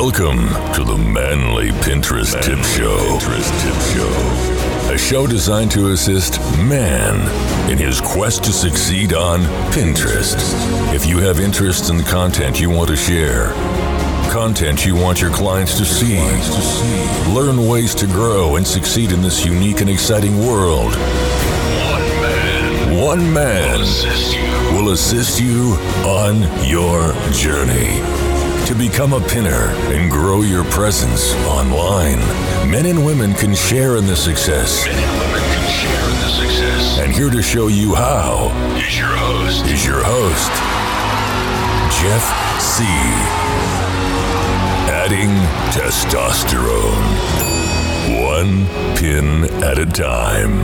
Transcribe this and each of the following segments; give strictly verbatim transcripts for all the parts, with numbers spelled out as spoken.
Welcome to the Manly Pinterest Tip Show. Pinterest Tip Show. A show designed to assist man in his quest to succeed on Pinterest. If you have interest in the content you want to share, content you want your clients to see, learn ways to grow and succeed in this unique and exciting world, one man, one man will assist you, will assist you on your journey to become a pinner and grow your presence online. Men and women can share in this success. Men and women can share in this success. And here to show you how is your host, is your host, Jeff C. Adding testosterone, one pin at a time.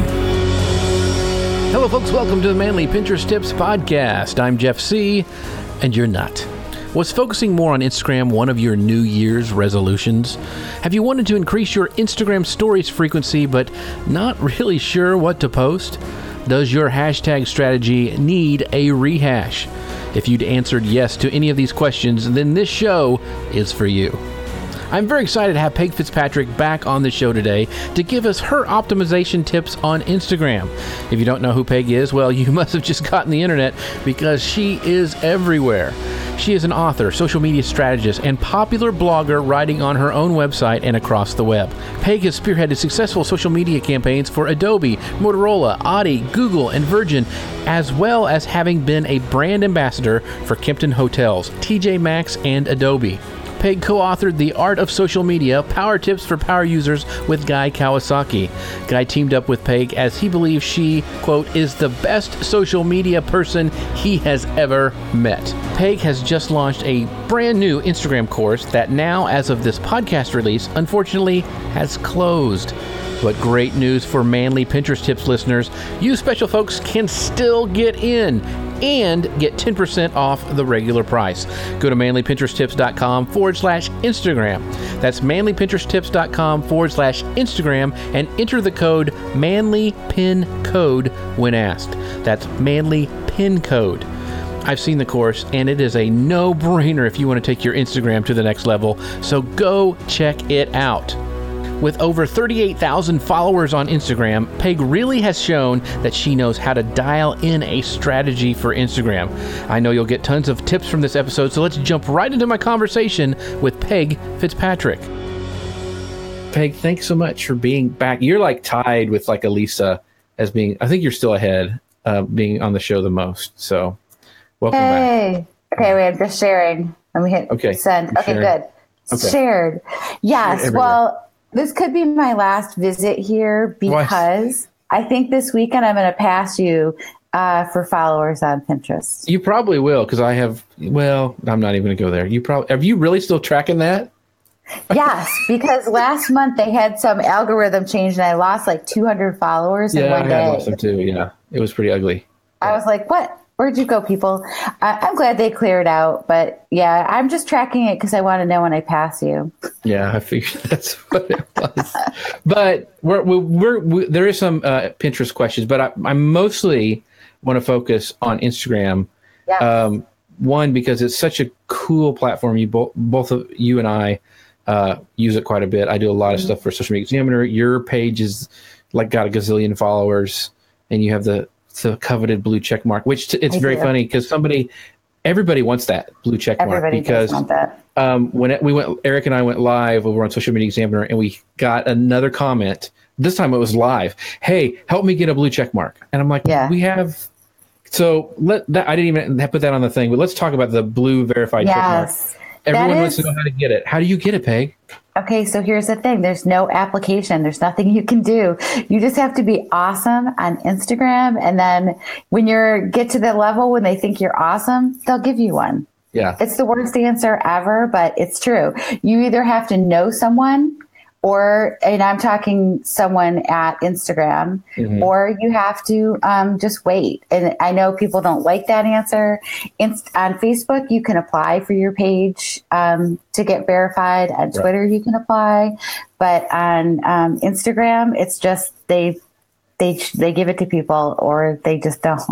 Hello, folks. Welcome to the Manly Pinterest Tips Podcast. I'm Jeff C., and you're not. Was focusing more on Instagram one of your New Year's resolutions? Have you wanted to increase your Instagram stories frequency but not really sure what to post? Does your hashtag strategy need a rehash? If you'd answered yes to any of these questions, then this show is for you. I'm very excited to have Peg Fitzpatrick back on the show today to give us her optimization tips on Instagram. If you don't know who Peg is, well, you must have just gotten the internet because she is everywhere. She is an author, social media strategist, and popular blogger writing on her own website and across the web. Peg has spearheaded successful social media campaigns for Adobe, Motorola, Audi, Google, and Virgin, as well as having been a brand ambassador for Kimpton Hotels, T J Maxx, and Adobe. Peg co-authored The Art of Social Media, Power Tips for Power Users with Guy Kawasaki. Guy teamed up with Peg as he believes she, quote, is the best social media person he has ever met. Peg has just launched a brand new Instagram course that now, as of this podcast release, unfortunately has closed. But great news for Manly Pinterest Tips listeners. You special folks can still get in and get ten percent off the regular price. Go to manlypinteresttips.com forward slash Instagram. That's manlypinteresttips.com forward slash Instagram and enter the code ManlyPinCode when asked. That's ManlyPinCode. I've seen the course, and it is a no-brainer if you want to take your Instagram to the next level, so go check it out. With over thirty-eight thousand followers on Instagram, Peg really has shown that she knows how to dial in a strategy for Instagram. I know you'll get tons of tips from this episode, so let's jump right into my conversation with Peg Fitzpatrick. Peg, thanks so much for being back. You're like tied with like Elisa as being, I think you're still ahead, uh, being on the show the most. So welcome hey. back. Okay, wait, I'm just sharing. Let me hit okay. send. Okay, sharing. good. Okay. Shared. Yes, Shared well, this could be my last visit here because Why? I think this weekend I'm going to pass you uh, for followers on Pinterest. You probably will because I have, well, I'm not even going to go there. You probably, are you really still tracking that? Yes, because last month they had some algorithm change and I lost like two hundred followers yeah, in one I day. Yeah, I lost them too. Yeah, it was pretty ugly. I was like, what? Where'd you go, people? I- I'm glad they cleared out, but yeah, I'm just tracking it because I want to know when I pass you. Yeah, I figured that's what it was. But we're, we're, we're, there is some uh, Pinterest questions, but I, I mostly want to focus on Instagram. Yes. Um, one, because it's such a cool platform. You both, both of you and I uh, use it quite a bit. I do a lot of mm-hmm. stuff for Social Media Examiner. Your page is like got a gazillion followers, and you have the the coveted blue check mark, which t- it's I very do. funny because somebody, everybody wants that blue check mark everybody because does want that. Um, when it, we went, Eric and I went live over on Social Media Examiner, and we got another comment. This time it was live. Hey, help me get a blue check mark. And I'm like, yeah. we have. So let that. I didn't even put that on the thing, but let's talk about the blue verified yes. check mark. Everyone is, wants to know how to get it. How do you get it, Peg? Okay, so here's the thing. There's no application. There's nothing you can do. You just have to be awesome on Instagram. And then when you get to the level when they think you're awesome, they'll give you one. Yeah. It's the worst answer ever, but it's true. You either have to know someone or, and I'm talking someone at Instagram, mm-hmm. or you have to um, just wait. And I know people don't like that answer. Inst- on Facebook, you can apply for your page um, to get verified. On Twitter, right. you can apply. But on um, Instagram, it's just they they they give it to people or they just don't.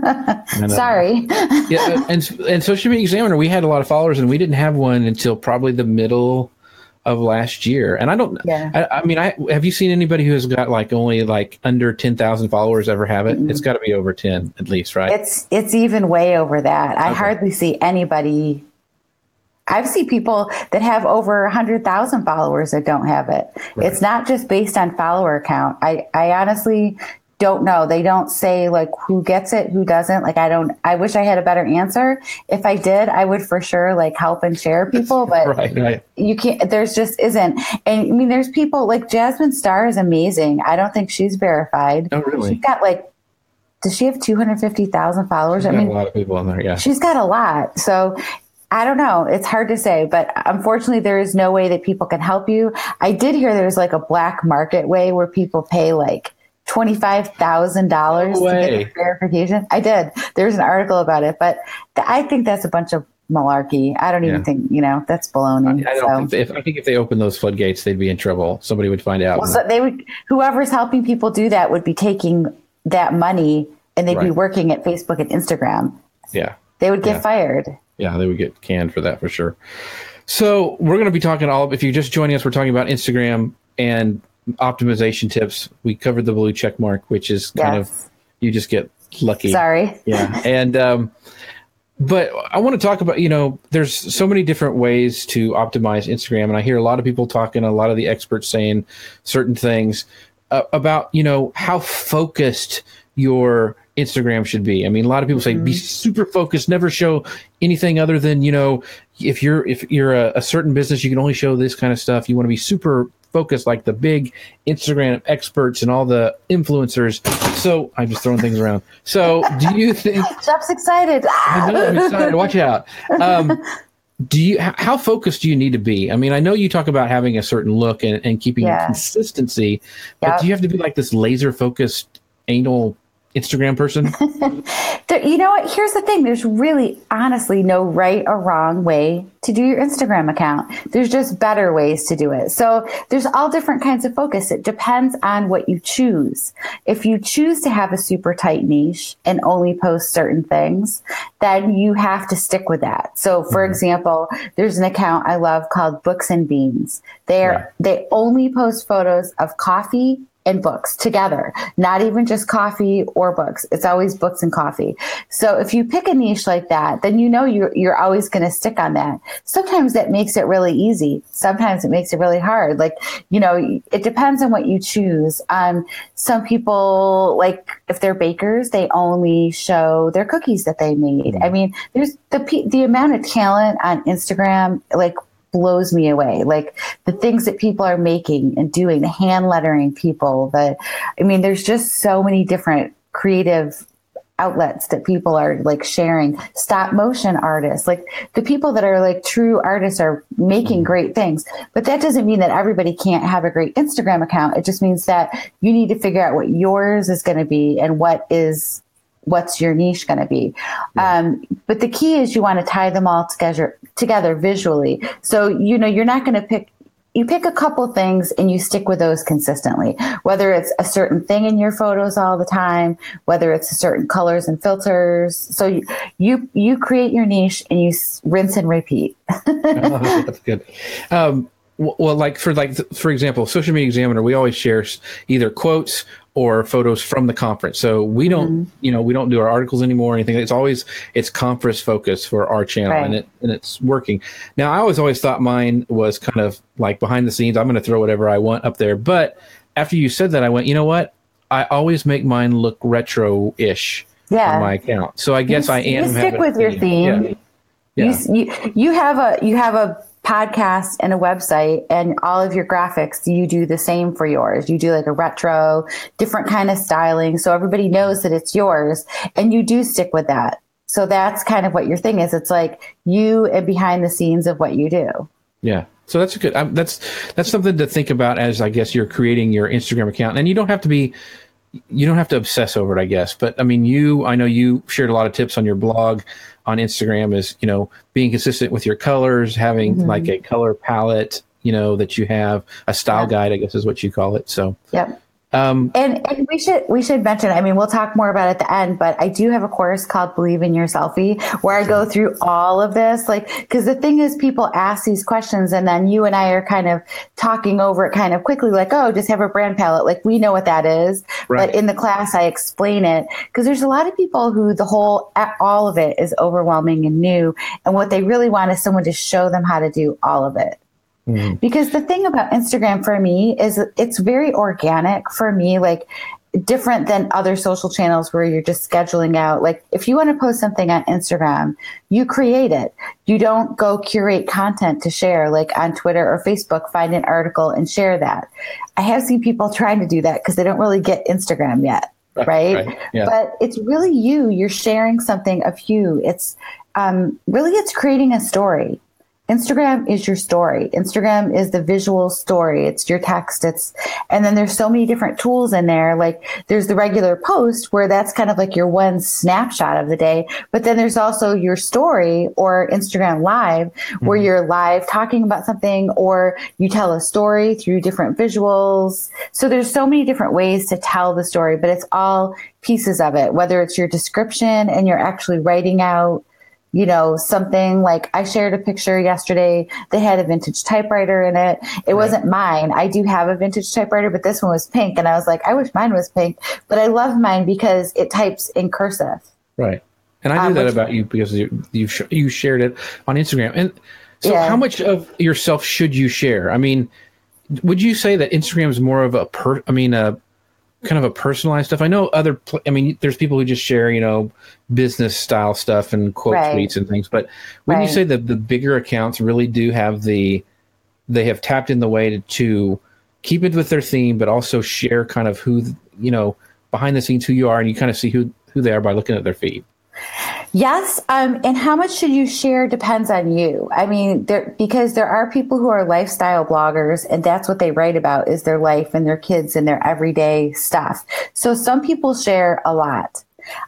Sorry. yeah, and and Social Media Examiner, we had a lot of followers, and we didn't have one until probably the middle of last year. And I don't, yeah. I, I mean, I have you seen anybody who has got like only like under ten thousand followers ever have it? Mm-hmm. It's got to be over ten at least, right? It's, it's even way over that. I okay. hardly see anybody. I've seen people that have over one hundred thousand followers that don't have it. Right. It's not just based on follower count. I, I honestly don't know. They don't say like who gets it, who doesn't. Like, I don't, I wish I had a better answer. If I did, I would for sure like help and share people, but right, right. you can't, there's just isn't. And I mean, there's people like Jasmine Star is amazing. I don't think she's verified. Oh, really? She's got like, does she have two hundred fifty thousand followers? She's I got mean, a lot of people on there. Yeah. She's got a lot. So I don't know. It's hard to say, but unfortunately there is no way that people can help you. I did hear there's like a black market way where people pay like twenty-five thousand dollars no to get verification. I did. There's an article about it, but th- I think that's a bunch of malarkey. I don't even yeah. think, you know, that's baloney. I, I, don't so. think if, I think if they open those floodgates, they'd be in trouble. Somebody would find out. Well, so they would, whoever's helping people do that would be taking that money and they'd right. be working at Facebook and Instagram. Yeah. They would get yeah. fired. Yeah, they would get canned for that for sure. So we're going to be talking all, if you're just joining us, we're talking about Instagram and optimization tips. We covered the blue check mark, which is kind yes. of, you just get lucky. Sorry. Yeah. And, um, but I want to talk about, you know, there's so many different ways to optimize Instagram. And I hear a lot of people talking, a lot of the experts saying certain things uh, about, you know, how focused your Instagram should be. I mean, a lot of people say, mm-hmm. be super focused, never show anything other than, you know, if you're, if you're a, a certain business, you can only show this kind of stuff. You want to be super focused like the big Instagram experts and all the influencers. So I'm just throwing things around. So do you think Jeff's excited? I know, I'm excited. Watch out. Um, do you, how focused do you need to be? I mean, I know you talk about having a certain look and, and keeping yeah. consistency, but yep. do you have to be like this laser focused anal Instagram person? You know what? Here's the thing. There's really, honestly, no right or wrong way to do your Instagram account. There's just better ways to do it. So there's all different kinds of focus. It depends on what you choose. If you choose to have a super tight niche and only post certain things, then you have to stick with that. So for mm-hmm. example, there's an account I love called Books and Beans. They're, right. They only post photos of coffee and books together, not even just coffee or books. It's always books and coffee. So if you pick a niche like that, then you know you're, you're always going to stick on that. Sometimes that makes it really easy. Sometimes it makes it really hard. Like, you know, it depends on what you choose. Um, some people, like if they're bakers, they only show their cookies that they made. I mean, there's the, the amount of talent on Instagram, like, blows me away. Like the things that people are making and doing, the hand lettering people, the, I mean, there's just so many different creative outlets that people are like sharing. Stop motion artists, like the people that are like true artists are making great things, but that doesn't mean that everybody can't have a great Instagram account. It just means that you need to figure out what yours is going to be and what is what's your niche going to be. Yeah. Um, but the key is you want to tie them all together, together visually. So, you know, you're not going to pick, you pick a couple things and you stick with those consistently, whether it's a certain thing in your photos all the time, whether it's certain colors and filters. So you, you, you create your niche and you rinse and repeat. Oh, that's good. Um, well, like for like, for example, Social Media Examiner, we always share either quotes or photos from the conference. So we don't, mm-hmm. you know, we don't do our articles anymore or anything. It's always, it's conference focus for our channel right. and it, and it's working. Now I always, always thought mine was kind of like behind the scenes. I'm going to throw whatever I want up there. But after you said that, I went, you know what? I always make mine look retro-ish yeah. on my account. So I guess you, I am. You stick with your theme. Yeah. Yeah. You, you, you have a, you have a, podcast and a website and all of your graphics, you do the same for yours. You do like a retro, different kind of styling. So everybody knows that it's yours and you do stick with that. So that's kind of what your thing is. It's like you and behind the scenes of what you do. Yeah. So that's good. Um, that's, that's something to think about as I guess you're creating your Instagram account, and you don't have to be, you don't have to obsess over it, I guess. But I mean, you, I know you shared a lot of tips on your blog on Instagram is, you know, being consistent with your colors, having mm-hmm. like a color palette, you know, that you have a style yep. guide, I guess is what you call it. So yep. Um, and and we should we should mention, I mean, we'll talk more about it at the end, but I do have a course called Believe in Your Selfie where I go through all of this. Like, because the thing is, people ask these questions and then you and I are kind of talking over it kind of quickly, like, oh, just have a brand palette. Like, we know what that is. Right. But in the class, I explain it because there's a lot of people who the whole, all of it is overwhelming and new. And what they really want is someone to show them how to do all of it. Mm-hmm. Because the thing about Instagram for me is it's very organic for me, like different than other social channels where you're just scheduling out. Like if you want to post something on Instagram, you create it. You don't go curate content to share like on Twitter or Facebook, find an article and share that. I have seen people trying to do that because they don't really get Instagram yet. Right. right? right. Yeah. But it's really you. You're sharing something of you. It's um, really, it's creating a story. Instagram is your story. Instagram is the visual story. It's your text. It's, and then there's so many different tools in there. Like there's the regular post where that's kind of like your one snapshot of the day. But then there's also your story or Instagram Live where mm-hmm. you're live talking about something or you tell a story through different visuals. So there's so many different ways to tell the story, but it's all pieces of it, whether it's your description and you're actually writing out, you know, something like I shared a picture yesterday that had a vintage typewriter in it. It right. wasn't mine. I do have a vintage typewriter, but this one was pink. And I was like, I wish mine was pink, but I love mine because it types in cursive. Right. And I knew um, that which, about you because you you, sh- you shared it on Instagram. And so yeah. how much of yourself should you share? I mean, would you say that Instagram is more of a per, I mean, a kind of a personalized stuff? I know other, pl- I mean, there's people who just share, you know, business style stuff and quote right. tweets and things. But when right. you say that the bigger accounts really do have the, they have tapped in the way to, to keep it with their theme, but also share kind of who, you know, behind the scenes, who you are, and you kind of see who, who they are by looking at their feed. Yes. Um, and how much should you share depends on you. I mean, there, because there are people who are lifestyle bloggers and that's what they write about is their life and their kids and their everyday stuff. So some people share a lot.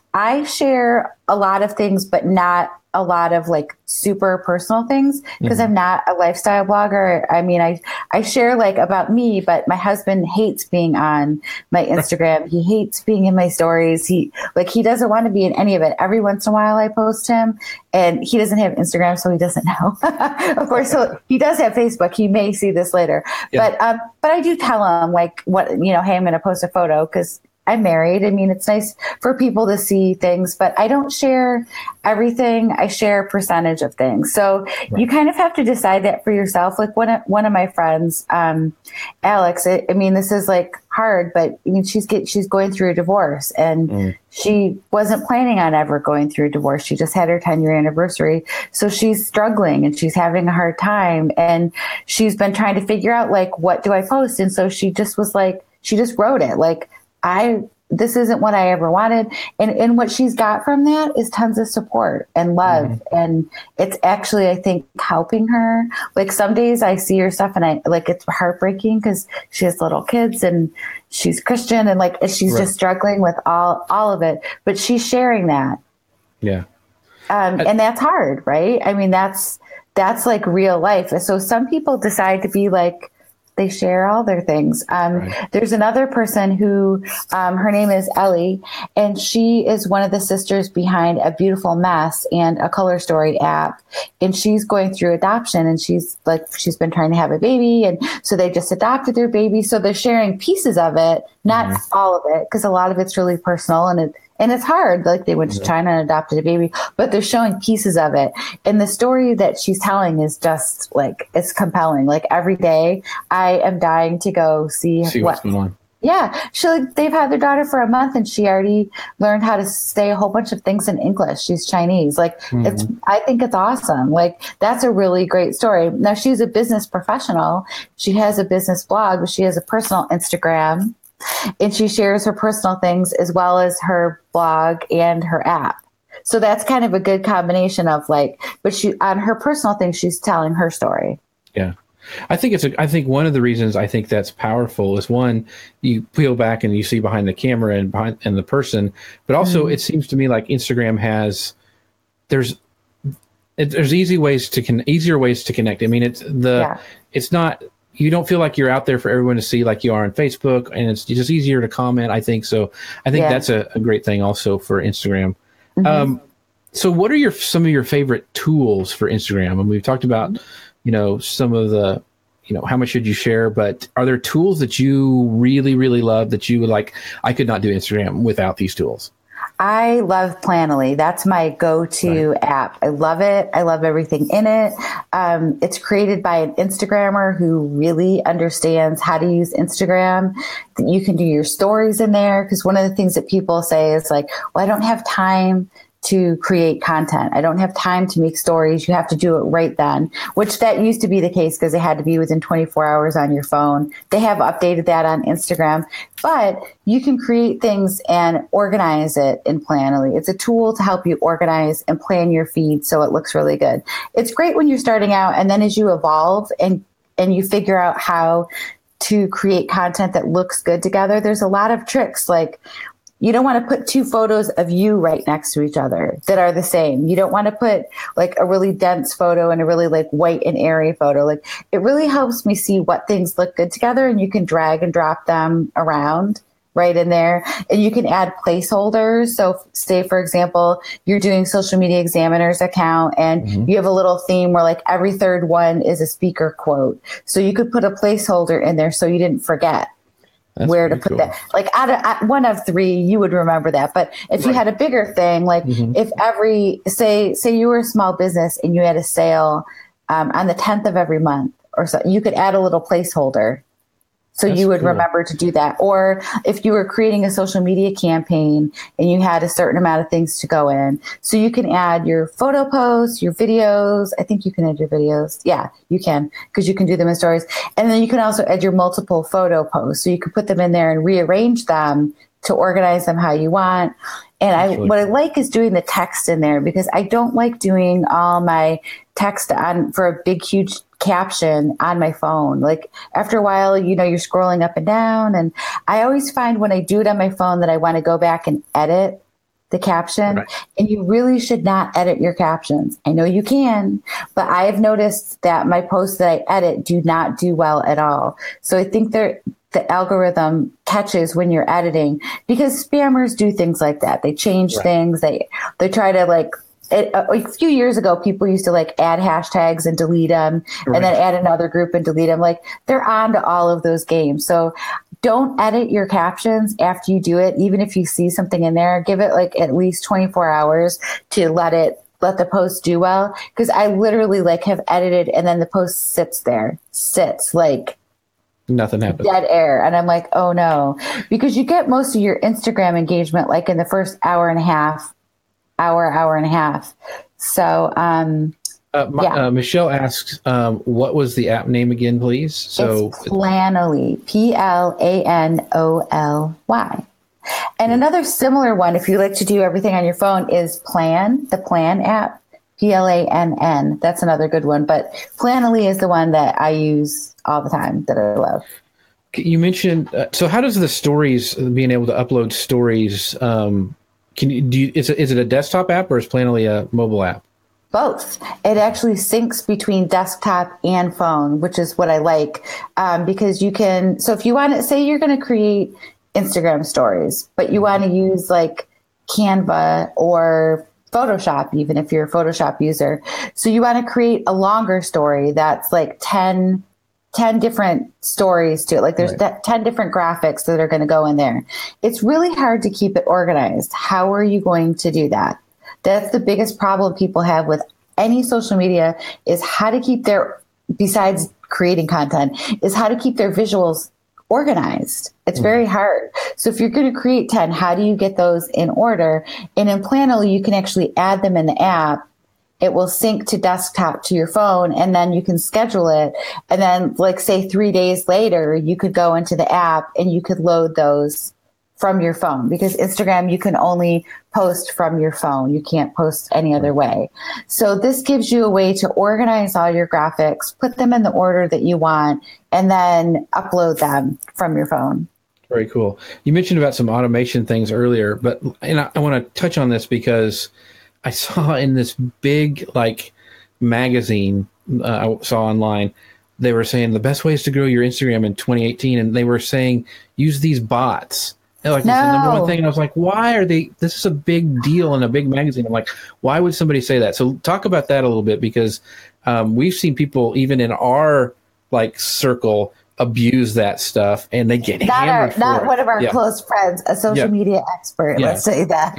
I share a lot of things, but not a lot of like super personal things because mm-hmm. I'm not a lifestyle blogger. I mean, I, I share like about me, but my husband hates being on my Instagram. He hates being in my stories. He like, he doesn't want to be in any of it. Every once in a while I post him and he doesn't have Instagram, so he doesn't know. Of course, so he does have Facebook. He may see this later, yeah. but, um, but I do tell him like what, you know, hey, I'm going to post a photo because I'm married. I mean, it's nice for people to see things, but I don't share everything. I share a percentage of things. So right. you kind of have to decide that for yourself. Like one of, one of my friends, um, Alex, I, I mean, this is like hard, but I mean, she's get, she's going through a divorce and mm. she wasn't planning on ever going through a divorce. She just had her ten year anniversary. So she's struggling and she's having a hard time and she's been trying to figure out like, what do I post? And so she just was like, she just wrote it like, I, this isn't what I ever wanted. And, and what she's got from that is tons of support and love. Mm-hmm. And it's actually, I think, helping her. Like some days I see her stuff and I like, it's heartbreaking because she has little kids and she's Christian and like, she's right. just struggling with all, all of it, but she's sharing that. Yeah. Um, I, and that's hard, right? I mean, that's, that's like real life. So some people decide to be like, they share all their things. Um, right. There's another person who, um, her name is Ellie, and she is one of the sisters behind A Beautiful Mess and a Color Story app. And she's going through adoption, and she's like, she's been trying to have a baby, and so they just adopted their baby. So they're sharing pieces of it, not mm-hmm. all of it, because a lot of it's really personal, and it and it's hard. Like they went to China and adopted a baby, but they're showing pieces of it. And the story that she's telling is just like, it's compelling. Like every day I am dying to go see, see what's going on. Yeah. She, like, they've had their daughter for a month and she already learned how to say a whole bunch of things in English. She's Chinese. Like mm-hmm. it's, I think it's awesome. Like that's a really great story. Now she's a business professional. She has a business blog, but she has a personal Instagram. And she shares her personal things as well as her blog and her app. So that's kind of a good combination of like, but she, on her personal thing, she's telling her story. Yeah. I think it's, a, I think one of the reasons I think that's powerful is one, you peel back and you see behind the camera and behind and the person, but also mm-hmm. it seems to me like Instagram has, there's, it, there's easy ways to con, easier ways to connect. I mean, it's the, yeah. it's not, you don't feel like you're out there for everyone to see like you are on Facebook, and it's just easier to comment, I think. So I think yeah. that's a, a great thing also for Instagram. Mm-hmm. Um, so what are your some of your favorite tools for Instagram? And we've talked about, you know, some of the, you know, how much should you share, but are there tools that you really, really love that you would like, I could not do Instagram without these tools? I love Planoly. That's my go-to right. app. I love it. I love everything in it. Um, it's created by an Instagrammer who really understands how to use Instagram. You can do your stories in there, because one of the things that people say is like, well, I don't have time to create content. I don't have time to make stories. You have to do it right then, which that used to be the case because it had to be within twenty-four hours on your phone. They have updated that on Instagram, but you can create things and organize it in Planoly. It's a tool to help you organize and plan your feed so it looks really good. It's great when you're starting out, and then as you evolve and, and you figure out how to create content that looks good together, there's a lot of tricks. Like, you don't want to put two photos of you right next to each other that are the same. You don't want to put like a really dense photo and a really like white and airy photo. Like, it really helps me see what things look good together, and you can drag and drop them around right in there. And you can add placeholders. So say, for example, you're doing Social Media Examiner's account and mm-hmm. you have a little theme where like every third one is a speaker quote. So you could put a placeholder in there so you didn't forget. That's where to put cool. that. Like out of out, one of three, you would remember that. But if right. you had a bigger thing, like mm-hmm. if every, say, say you were a small business and you had a sale um, on the tenth of every month or so, you could add a little placeholder. So That's you would cool. remember to do that. Or if you were creating a social media campaign and you had a certain amount of things to go in. So you can add your photo posts, your videos. I think you can add your videos. Yeah, you can, because you can do them in stories. And then you can also add your multiple photo posts. So you can put them in there and rearrange them to organize them how you want. And I, really what cool. I like is doing the text in there, because I don't like doing all my text on for a big, huge caption on my phone. Like after a while, you know, you're scrolling up and down. And I always find when I do it on my phone that I want to go back and edit the caption. Right. And you really should not edit your captions. I know you can, but I have noticed that my posts that I edit do not do well at all. So I think they're, the algorithm catches when you're editing, because spammers do things like that. They change right. things. They, they try to like, It, a few years ago, people used to like add hashtags and delete them right. and then add another group and delete them. Like, they're on to all of those games. So don't edit your captions after you do it. Even if you see something in there, give it like at least twenty-four hours to let it, let the post do well. Cause I literally like have edited and then the post sits there, sits like nothing happens. Dead air. And I'm like, oh no, because you get most of your Instagram engagement like in the first hour and a half. hour, hour and a half. So, um, uh, my, yeah. uh, Michelle asks, um, what was the app name again, please? So it's Planoly, P L A N O L Y. And another similar one, if you like to do everything on your phone, is Plan, the Plan app, P L A N N. That's another good one. But Planoly is the one that I use all the time, that I love. You mentioned, uh, so how does the stories, being able to upload stories, um, Can you, do you, is, it, is it a desktop app or is Planoly a mobile app? Both. It actually syncs between desktop and phone, which is what I like, um, because you can, so if you want to, say you're going to create Instagram stories, but you want to use like Canva or Photoshop, even if you're a Photoshop user. So you want to create a longer story that's like ten, ten different stories to it. Like there's right. ten different graphics that are going to go in there. It's really hard to keep it organized. How are you going to do that? That's the biggest problem people have with any social media, is how to keep their, besides creating content, is how to keep their visuals organized. It's very hard. So if you're going to create ten, how do you get those in order? And in Planoly, you can actually add them in the app. It will sync to desktop to your phone, and then you can schedule it. And then, like, say three days later, you could go into the app and you could load those from your phone, because Instagram, you can only post from your phone. You can't post any other way. So this gives you a way to organize all your graphics, put them in the order that you want, and then upload them from your phone. Very cool. You mentioned about some automation things earlier, but and I, I want to touch on this because I saw in this big like magazine uh, I saw online they were saying the best ways to grow your Instagram in twenty eighteen, and they were saying use these bots. And like, no. it's the number one thing. And I was like, why are they? This is a big deal in a big magazine. I'm like, why would somebody say that? So talk about that a little bit, because um, we've seen people even in our like circle abuse that stuff, and they get not hammered our, for not it. one of our yeah. close friends, a social yeah. media expert. Yeah. Let's say that.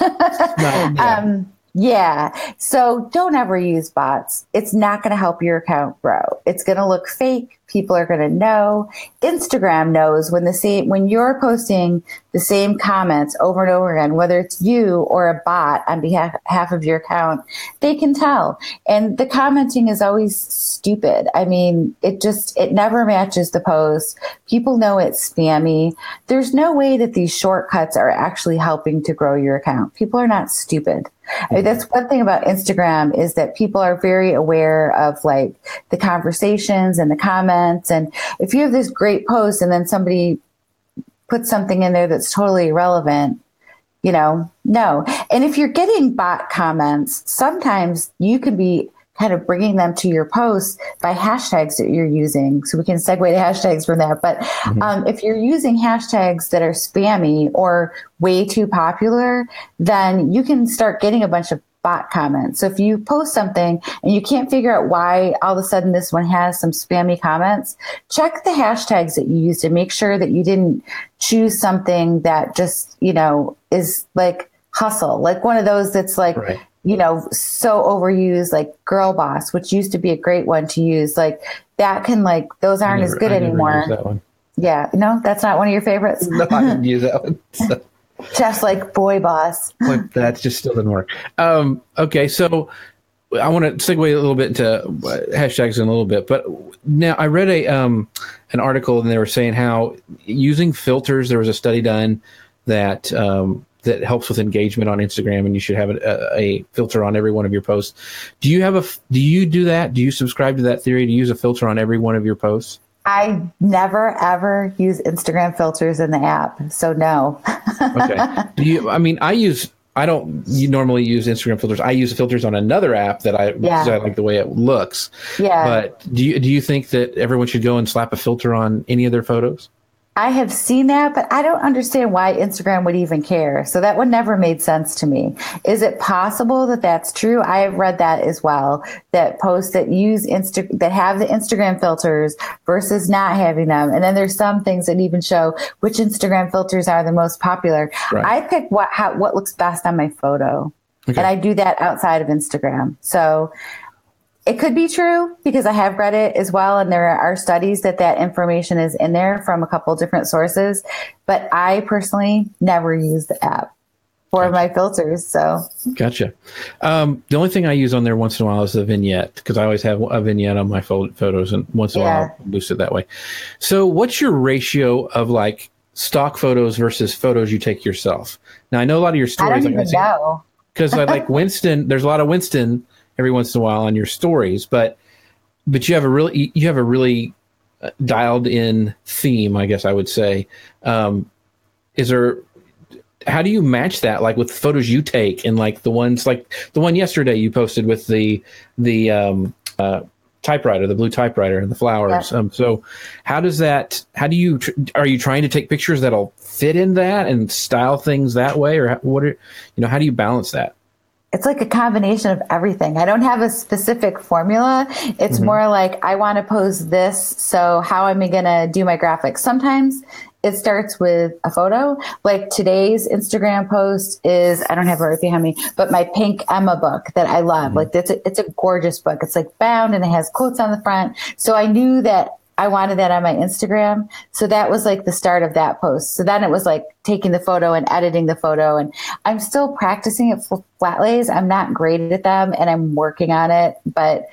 Yeah. no, yeah. um, yeah. So don't ever use bots. It's not going to help your account grow. It's going to look fake. People are going to know. Instagram knows when the same, when you're posting the same comments over and over again, whether it's you or a bot on behalf half of your account, they can tell. And the commenting is always stupid. I mean, it just, it never matches the post. People know it's spammy. There's no way that these shortcuts are actually helping to grow your account. People are not stupid. I mean, that's one thing about Instagram, is that people are very aware of like the conversations and the comments. And if you have this great post and then somebody puts something in there that's totally irrelevant, you know, no. And if you're getting bot comments, sometimes you can be kind of bringing them to your posts by hashtags that you're using. So we can segue to hashtags from that. But mm-hmm. um, if you're using hashtags that are spammy or way too popular, then you can start getting a bunch of bot comments. So if you post something and you can't figure out why all of a sudden this one has some spammy comments, check the hashtags that you used and make sure that you didn't choose something that just, you know, is like hustle, like one of those that's like, right. you know, so overused, like Girl Boss, which used to be a great one to use. Like that can like, those aren't never, as good I never anymore. used that one. Yeah. No, that's not one of your favorites. No, I didn't use that one. So. Just like Boy Boss. Well, that just still didn't work. Um, okay. So I want to segue a little bit into hashtags in a little bit, but now I read a, um, an article and they were saying how using filters, there was a study done that, um, that helps with engagement on Instagram, and you should have a, a filter on every one of your posts. Do you have a, do you do that? Do you subscribe to that theory to use a filter on every one of your posts? I never, ever use Instagram filters in the app. So no. Okay. Do you, I mean, I use, I don't you normally use Instagram filters. I use filters on another app that I, yeah. because I like the way it looks. Yeah. But do you, do you think that everyone should go and slap a filter on any of their photos? I have seen that, but I don't understand why Instagram would even care. So that one never made sense to me. Is it possible that that's true? I have read that as well, that posts that use Insta, that have the Instagram filters versus not having them. And then there's some things that even show which Instagram filters are the most popular. Right. I pick what, how, what looks best on my photo. Okay. And I do that outside of Instagram. So it could be true because I have read it as well. And there are studies that that information is in there from a couple different sources. But I personally never use the app for gotcha. my filters. So Gotcha. Um, the only thing I use on there once in a while is the vignette, because I always have a vignette on my photos, and once in yeah. a while I'll boost it that way. So what's your ratio of like stock photos versus photos you take yourself? Now, I know a lot of your stories. I don't like even I know. Because I like Winston, there's a lot of Winston every once in a while on your stories, but but you have a really you have a really dialed in theme, I guess I would say. Um, is there? How do you match that, like with photos you take, and like the ones like the one yesterday you posted with the the um, uh, typewriter, the blue typewriter, and the flowers? Yeah. Um, so how does that? How do you? Tr- are you trying to take pictures that'll fit in that and style things that way, or what? Are, you know, how do you balance that? It's like a combination of everything. I don't have a specific formula. It's mm-hmm. more like I want to pose this. So how am I going to do my graphics? Sometimes it starts with a photo. Like today's Instagram post is, I don't have it right behind me, but my pink Emma book that I love. Mm-hmm. Like it's a, it's a gorgeous book. It's like bound and it has quotes on the front. So I knew that I wanted that on my Instagram. So that was like the start of that post. So then it was like taking the photo and editing the photo. And I'm still practicing it for flat lays. I'm not great at them and I'm working on it. But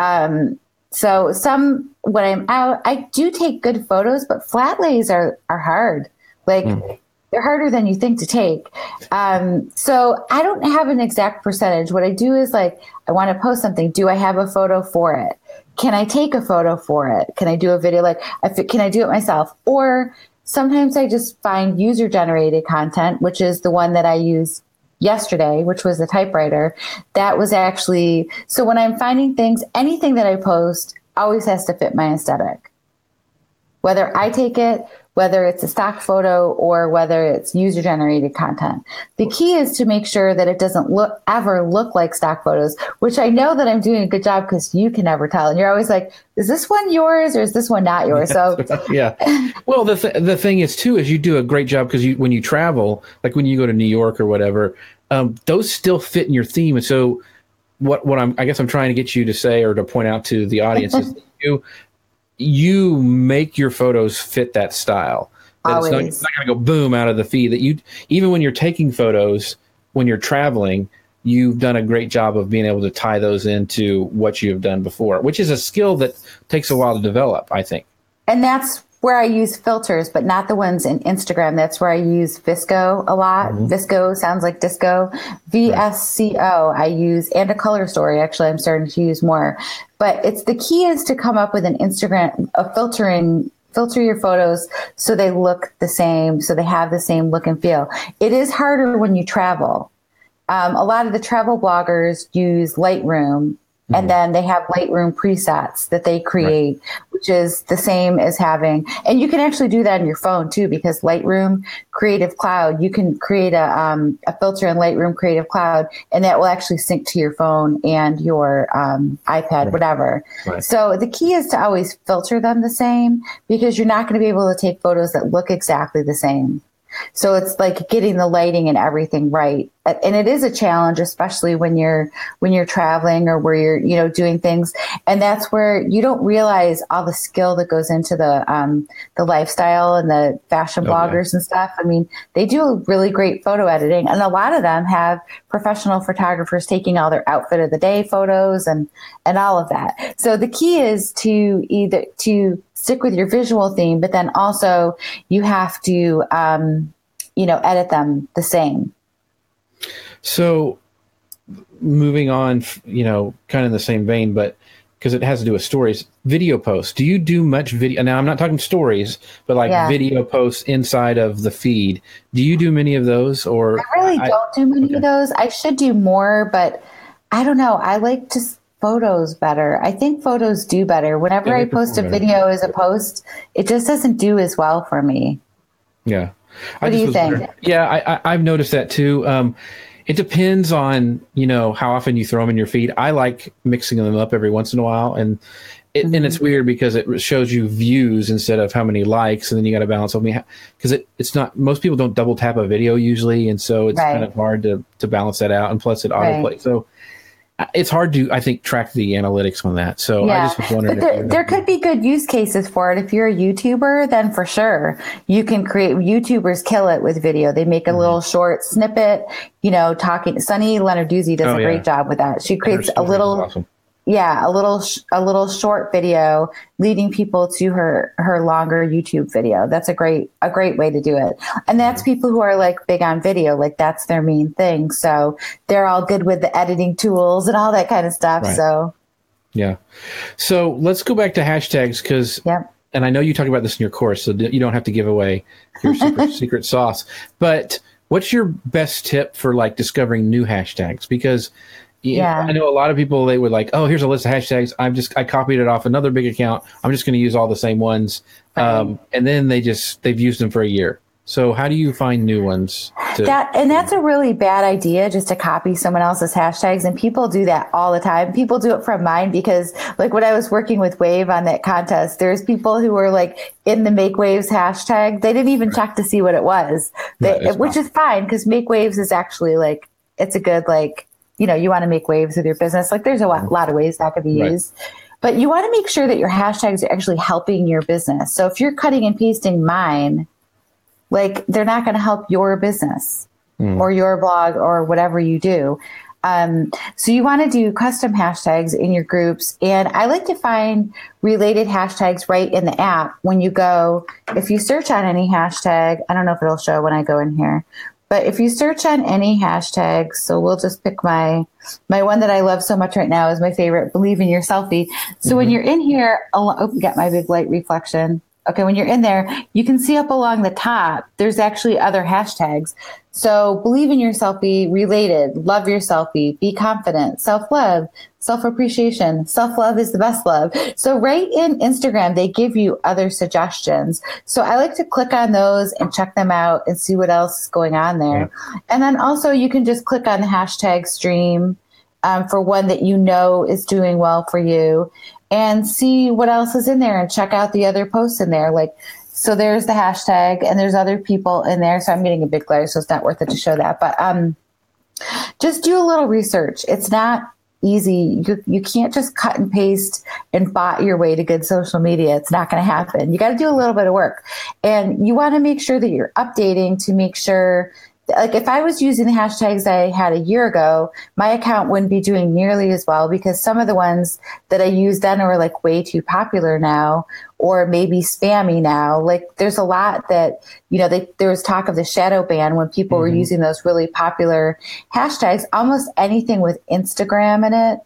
um, so some, when I'm out, I do take good photos, but flat lays are, are hard. Like mm. they're harder than you think to take. Um, so I don't have an exact percentage. What I do is like, I want to post something. Do I have a photo for it? Can I take a photo for it? Can I do a video? Like, can I do it myself? Or sometimes I just find user generated content, which is the one that I used yesterday, which was the typewriter. That was actually, so when I'm finding things, anything that I post, always has to fit my aesthetic. Whether I take it, whether it's a stock photo or whether it's user generated content. The key is to make sure that it doesn't look ever look like stock photos, which I know that I'm doing a good job because you can never tell. And you're always like, is this one yours or is this one not yours? So yeah. Well, the th- the thing is too, is you do a great job because you, when you travel, like when you go to New York or whatever, um, those still fit in your theme. And so what, what I'm, I guess I'm trying to get you to say or to point out to the audience is that you, you make your photos fit that style. That Always. It's not, it's not going to go boom out of the feed. That you, even when you're taking photos, when you're traveling, you've done a great job of being able to tie those into what you've done before, which is a skill that takes a while to develop, I think. And that's where I use filters, but not the ones in Instagram. That's where I use Visco a lot. Mm-hmm. Visco sounds like disco. V S C O I use, and a color story. Actually, I'm starting to use more. But it's the key is to come up with an Instagram, a filtering, filter your photos so they look the same, so they have the same look and feel. It is harder when you travel. Um, a lot of the travel bloggers use Lightroom. And then they have Lightroom presets that they create, right. which is the same as having, and you can actually do that on your phone too, because Lightroom Creative Cloud, you can create a, um, a filter in Lightroom Creative Cloud, and that will actually sync to your phone and your um, iPad, right. whatever. Right. So the key is to always filter them the same, because you're not going to be able to take photos that look exactly the same. So it's like getting the lighting and everything right. And it is a challenge, especially when you're, when you're traveling or where you're, you know, doing things. And that's where you don't realize all the skill that goes into the, um, the lifestyle and the fashion okay. bloggers and stuff. I mean, they do really great photo editing, and a lot of them have professional photographers taking all their outfit of the day photos and, and all of that. So the key is to either, to stick with your visual theme, but then also you have to, um, you know, edit them the same. So moving on, you know, kind of in the same vein, but because it has to do with stories, video posts. Do you do much video? Now, I'm not talking stories, but like yeah. video posts inside of the feed. Do you do many of those? Or I really I, don't do many okay. of those. I should do more, but I don't know. I like to photos better. I think photos do better. Whenever yeah, I post a better. video as a post, it just doesn't do as well for me. Yeah. What I do you think? Wondering. Yeah, I, I, I've noticed that too. Um, it depends on, you know, how often you throw them in your feed. I like mixing them up every once in a while. And it, mm-hmm. and it's weird because it shows you views instead of how many likes. And then you got to balance on me because it, it's not, most people don't double tap a video usually. And so it's right. kind of hard to, to balance that out. And plus it autoplay. Right. So it's hard to, I think, track the analytics on that. So yeah. I just was wondering. But there, there could be good use cases for it. If you're a YouTuber, then for sure you can create. YouTubers kill it with video. They make a mm-hmm. little short snippet, you know, talking. Sunny Lenarduzzi does oh, a yeah. great job with that. She creates a little, awesome. yeah, a little, a little short video leading people to her, her longer YouTube video. That's a great, a great way to do it. And that's people who are like big on video, like that's their main thing. So they're all good with the editing tools and all that kind of stuff. Right. So. Yeah. So let's go back to hashtags because, yep. and I know you talk about this in your course, so you don't have to give away your secret, secret sauce, but what's your best tip for like discovering new hashtags? Because yeah, I know a lot of people, they would like, oh, here's a list of hashtags. I'm just, I copied it off another big account. I'm just going to use all the same ones. Right. Um, and then they just, they've used them for a year. So how do you find new ones? To- that And that's a really bad idea, just to copy someone else's hashtags. And people do that all the time. People do it from mine because like when I was working with Wave on that contest, there's people who were like in the Make Waves hashtag. They didn't even check to see what it was, they, right, which is fine because Make Waves is actually like, it's a good, like, you know, you want to make waves with your business. Like there's a lot of ways that could be right. used, but you want to make sure that your hashtags are actually helping your business. So if you're cutting and pasting mine, like they're not going to help your business mm. or your blog or whatever you do. Um, so you want to do custom hashtags in your groups. And I like to find related hashtags right in the app. When you go, if you search on any hashtag, I don't know if it'll show when I go in here, but if you search on any hashtags, so we'll just pick my, my one that I love so much right now is my favorite, Believe in Your Selfie. So mm-hmm. when you're in here, oh, got my big light reflection. Okay, when you're in there, you can see up along the top, there's actually other hashtags. So believe in yourself, be related, love yourself, be, be confident, self-love, self-appreciation. Self-love is the best love. So right in Instagram, they give you other suggestions. So I like to click on those and check them out and see what else is going on there. Yeah. And then also you can just click on the hashtag stream um, for one that you know is doing well for you and see what else is in there and check out the other posts in there. Like, so there's the hashtag and there's other people in there. So I'm getting a big glare, so it's not worth it to show that. But um, just do a little research. It's not easy. You, you can't just cut and paste and bot your way to good social media. It's not going to happen. You got to do a little bit of work. And you want to make sure that you're updating to make sure, like if I was using the hashtags I had a year ago, my account wouldn't be doing nearly as well because some of the ones that I used then are like way too popular now or maybe spammy now. Like there's a lot that, you know, they, there was talk of the shadow ban when people mm-hmm. were using those really popular hashtags. Almost anything with Instagram in it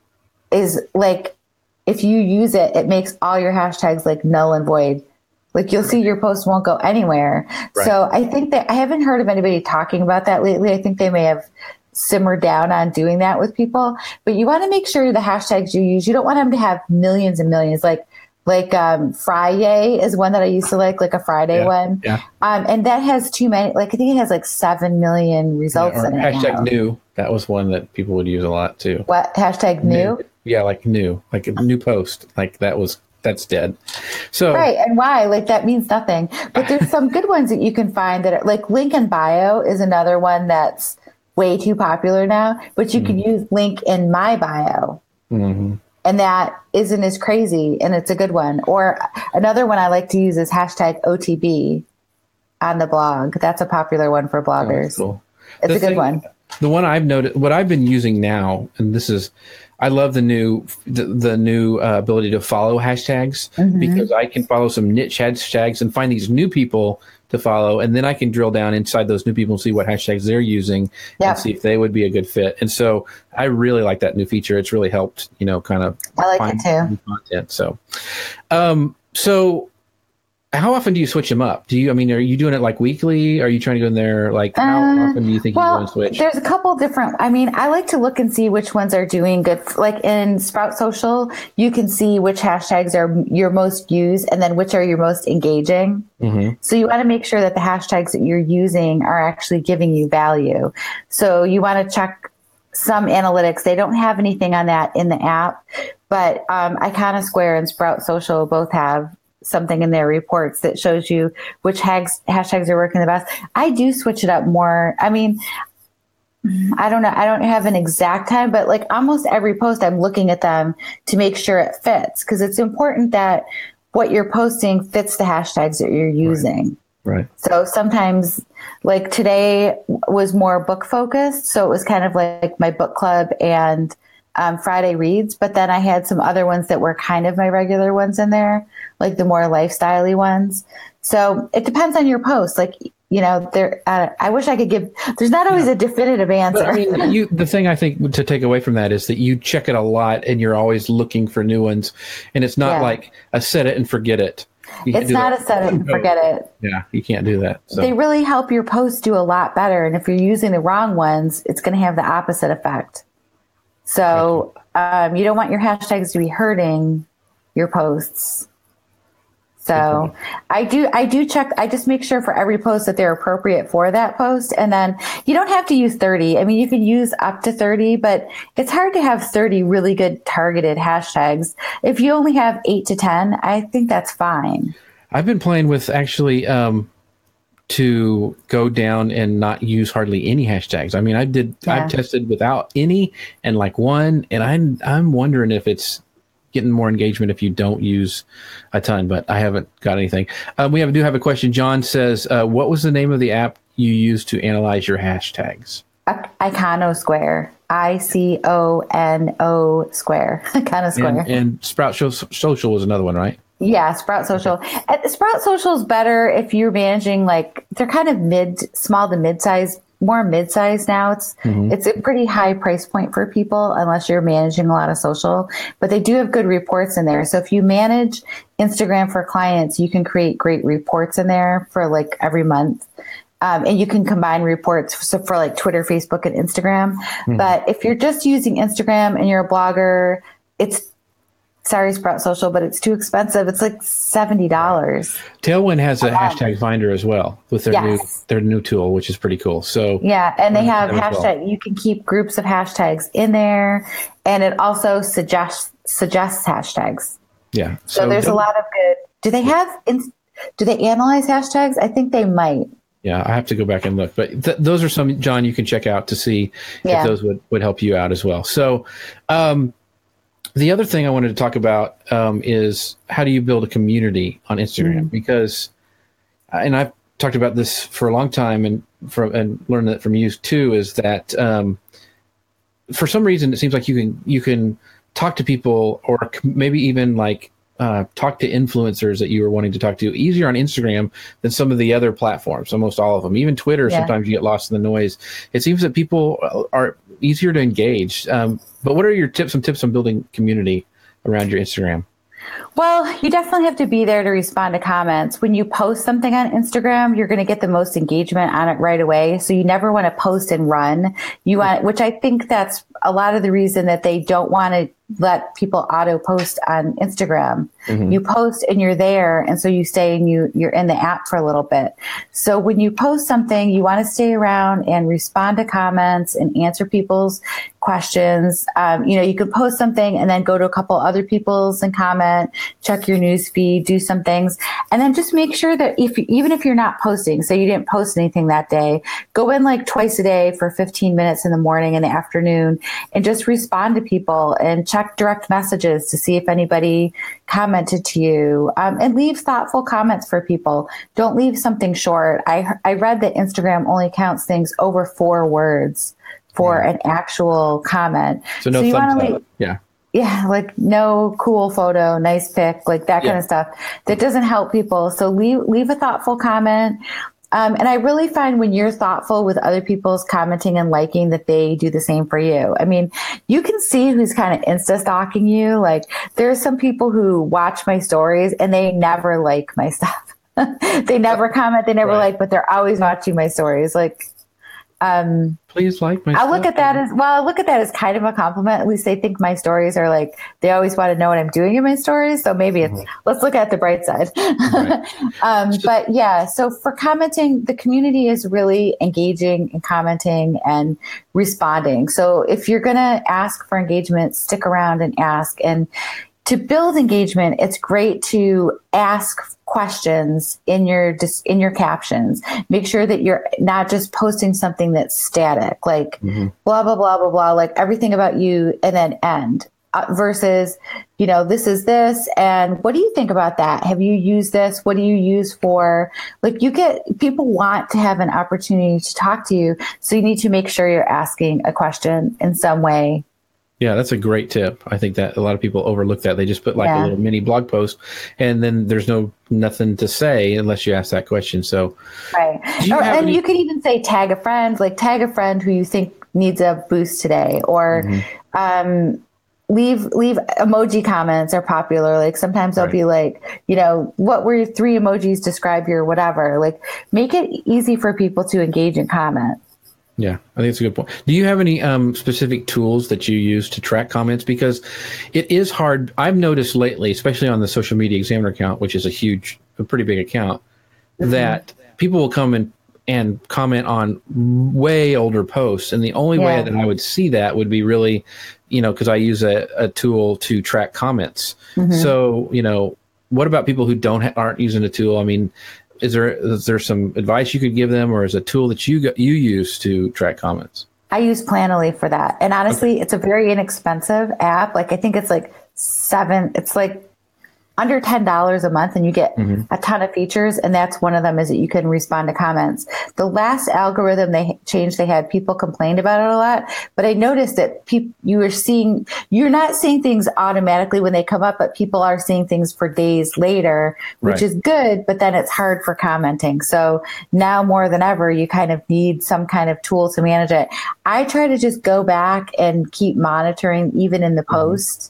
is like, if you use it, it makes all your hashtags like null and void. Like you'll see your post won't go anywhere. Right. So I think that I haven't heard of anybody talking about that lately. I think they may have simmered down on doing that with people, but you want to make sure the hashtags you use, you don't want them to have millions and millions. Like, like, um, Friday is one that I used to like, like a Friday yeah. one. Yeah. Um, and that has too many, like I think it has like seven million results yeah, in it. Hashtag now. new. That was one that people would use a lot too. What hashtag new? new? Yeah. Like new, like a new post. Like that was, that's dead. So right. And why? Like that means nothing. But there's some good ones that you can find that are like link in bio is another one that's way too popular now, but you mm-hmm. could use link in my bio. Mm-hmm. And that isn't as crazy and it's a good one. Or another one I like to use is hashtag O T B on the blog. That's a popular one for bloggers. Oh, cool. It's the a good thing, one. The one I've noted, what I've been using now, and this is, I love the new the, the new uh, ability to follow hashtags mm-hmm. because I can follow some niche hashtags and find these new people to follow, and then I can drill down inside those new people and see what hashtags they're using yep. and see if they would be a good fit. And so I really like that new feature. It's really helped, you know, kind of I like find it too. Content. So, um, so. How often do you switch them up? Do you, I mean, are you doing it like weekly? Are you trying to go in there? Like how uh, often do you think well, you go and switch? There's a couple different, I mean, I like to look and see which ones are doing good. Like in Sprout Social, you can see which hashtags are your most used and then which are your most engaging. Mm-hmm. So you want to make sure that the hashtags that you're using are actually giving you value. So you want to check some analytics. They don't have anything on that in the app, but um, Iconosquare and Sprout Social both have something in their reports that shows you which hags, hashtags are working the best. I do switch it up more. I mean, I don't know. I don't have an exact time, but like almost every post, I'm looking at them to make sure it fits because it's important that what you're posting fits the hashtags that you're using. Right. Right. So sometimes like today was more book focused. So it was kind of like my book club and Um, Friday reads, but then I had some other ones that were kind of my regular ones in there, like the more lifestyle-y ones. So it depends on your post. Like, you know, there, uh, I wish I could give, there's not always yeah. a definitive answer. But, I mean, you, the thing I think to take away from that is that you check it a lot and you're always looking for new ones. And it's not yeah. like a set it and forget it. You it's not that. a set it and forget it. Yeah, you can't do that. So. They really help your posts do a lot better. And if you're using the wrong ones, it's going to have the opposite effect. So um, you don't want your hashtags to be hurting your posts. So I do, I do check, I just make sure for every post that they're appropriate for that post. And then you don't have to use thirty. I mean, you can use up to thirty, but it's hard to have thirty really good targeted hashtags. If you only have eight to ten, I think that's fine. I've been playing with actually, um, to go down and not use hardly any hashtags. I mean, I did, yeah. I've tested without any and like one, and I'm, I'm wondering if it's getting more engagement if you don't use a ton, but I haven't got anything. Um, we have, do have a question. John says, uh, what was the name of the app you used to analyze your hashtags? Iconosquare. I C O N O Square. Iconosquare. And, and Sprout Social was another one, right? Yeah, Sprout Social. Sprout Social is better if you're managing, like, they're kind of mid, small to mid-size, more mid-size now. It's mm-hmm. it's a pretty high price point for people unless you're managing a lot of social. But they do have good reports in there. So if you manage Instagram for clients, you can create great reports in there for like every month. Um, and you can combine reports for, so for like Twitter, Facebook, and Instagram. Mm-hmm. But if you're just using Instagram and you're a blogger, it's sorry, Sprout Social, but it's too expensive. It's like seventy dollars. Tailwind has a um, hashtag finder as well with their yes. new their new tool, which is pretty cool. So yeah, and they have hashtag. Well. You can keep groups of hashtags in there, and it also suggests suggests hashtags. Yeah. So, so there's a lot of good. Do they have? Do they analyze hashtags? I think they might. Yeah, I have to go back and look, but th- those are some, John, you can check out to see yeah. if those would, would help you out as well. So, um, the other thing I wanted to talk about um, is how do you build a community on Instagram? Mm-hmm. Because, and I've talked about this for a long time, and from and learned that from you too, is that um, for some reason it seems like you can you can talk to people, or maybe even like uh, talk to influencers that you were wanting to talk to easier on Instagram than some of the other platforms. Almost all of them, even Twitter. Yeah. Sometimes you get lost in the noise. It seems that people are easier to engage. Um, but what are your tips, some tips on building community around your Instagram? Well, you definitely have to be there to respond to comments. When you post something on Instagram, you're going to get the most engagement on it right away. So you never want to post and run. You want, which I think that's a lot of the reason that they don't want to let people auto post on Instagram. Mm-hmm. You post and you're there. And so you stay and you, you're in the app for a little bit. So when you post something, you want to stay around and respond to comments and answer people's questions. Um, you know, you could post something and then go to a couple other people's and comment, check your news feed, do some things. And then just make sure that if, even if you're not posting, say you didn't post anything that day, go in like twice a day for fifteen minutes in the morning and the afternoon and just respond to people and check direct messages to see if anybody commented to you, um, and leave thoughtful comments for people. Don't leave something short. I I read that Instagram only counts things over four words for yeah. an actual comment. So no so thumbs up. Leave, yeah. Yeah, like no cool photo, nice pic, like that yeah. kind of stuff. That doesn't help people. So leave leave a thoughtful comment. Um, and I really find when you're thoughtful with other people's commenting and liking that they do the same for you. I mean, you can see who's kind of Insta stalking you. Like there's some people who watch my stories and they never like my stuff. They never comment, they never right. like, but they're always watching my stories. Like, um, please like my I look at that as, well, I look at that as kind of a compliment. At least they think my stories are like, they always want to know what I'm doing in my stories. So maybe it's, mm-hmm. let's look at the bright side. Right. um, but yeah, so for commenting, the community is really engaging and commenting and responding. So if you're going to ask for engagement, stick around and ask. And to build engagement, it's great to ask questions in your in your captions. Make sure that you're not just posting something that's static, like mm-hmm. blah, blah, blah, blah, blah, like everything about you and then end. Uh, versus, you know, this is this. And what do you think about that? Have you used this? What do you use for? Like you get, people want to have an opportunity to talk to you. So you need to make sure you're asking a question in some way. Yeah, that's a great tip. I think that a lot of people overlook that. They just put like yeah. a little mini blog post and then there's no nothing to say unless you ask that question. So, right. You or, and any- you could even say tag a friend, like tag a friend who you think needs a boost today, or mm-hmm. um, leave leave emoji comments are popular. Like sometimes they'll right. be like, you know, what were your three emojis describe your whatever? Like make it easy for people to engage and comment. Yeah, I think it's a good point. Do you have any um, specific tools that you use to track comments? Because it is hard. I've noticed lately, especially on the Social Media Examiner account, which is a huge, a pretty big account, mm-hmm. that people will come and, and comment on way older posts. And the only yeah. way that I would see that would be really, you know, because I use a, a tool to track comments. Mm-hmm. So, you know, what about people who don't ha- aren't using a tool? I mean, Is there is there some advice you could give them, or is a tool that you got, you use to track comments? I use Planoly for that, and honestly, okay. it's a very inexpensive app. Like I think it's like seven. It's like under ten dollars a month, and you get mm-hmm. a ton of features. And that's one of them is that you can respond to comments. The last algorithm they changed, they had people complained about it a lot, but I noticed that people you were seeing you're not seeing things automatically when they come up, but people are seeing things for days later, which right. is good. But then it's hard for commenting. So now more than ever, you kind of need some kind of tool to manage it. I try to just go back and keep monitoring, even in the mm-hmm. post.